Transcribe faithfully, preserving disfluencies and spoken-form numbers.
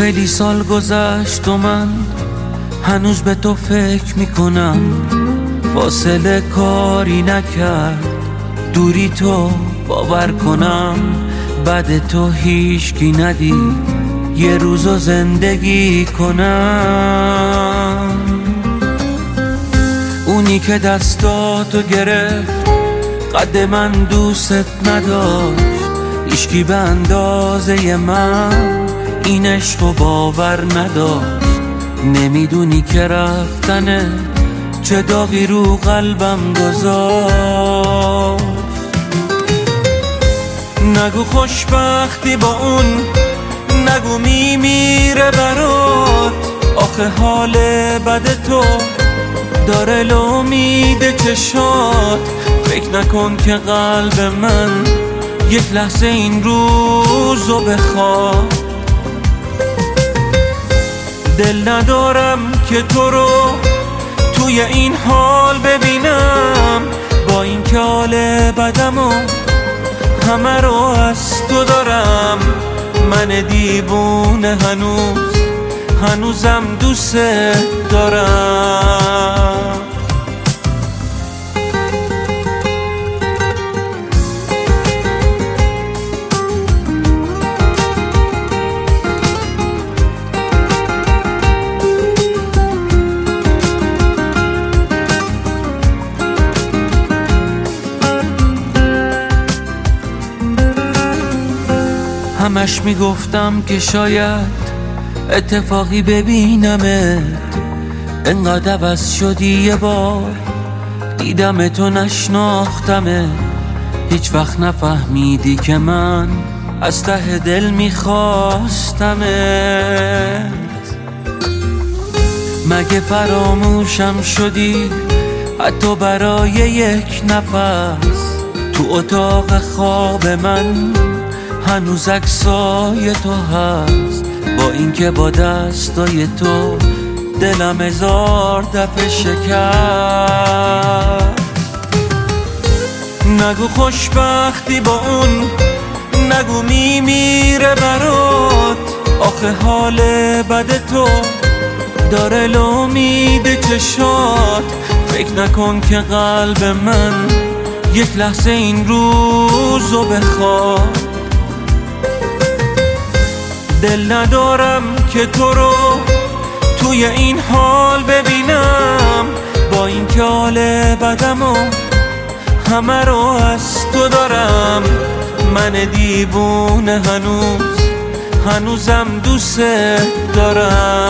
خیلی سال گذشت و من هنوز به تو فکر میکنم. فاصله کاری نکرد دوری تو باور کنم. بعد تو هیچکی ندید یه روزو زندگی کنم. اونی که دستاتو گرفت قد من دوست نداشت. هیچکی به اندازه من این عشقو باور نداشت. نمیدونی که رفتنه چه داغی رو قلبم گذاشت. نگو خوشبختی با اون، نگو میمیره برات. آخه حال بد تو داره لامید چشات. فکر نکن که قلب من یک لحظه این روزو بخواد. دل ندارم که تو رو توی این حال ببینم. با این که حال بدمو همه رو از تو دارم. من دیوونه هنوز هنوزم دوست دارم. همش میگفتم که شاید اتفاقی ببینمت. انقدر عوض شدی یه بار دیدم تو نشناختمت. هیچ وقت نفهمیدی که من از ته دل میخواستمت. مگه فراموشم شدی حتی برای یک نفس؟ تو اتاق خواب من هنوز عکسای تو هست. با اینکه با دستای تو دلم هزار دفعه شکست. نگو خوشبختی با اون، نگو میمیره برات. آخه حال بد تو داره لامید چشات. فکر نکن که قلب من یک لحظه این روزو بخواد. دل ندارم که تو رو توی این حال ببینم. با این که حال بدمو همه رو از تو دارم. من دیوونه هنوز هنوزم دوست دارم.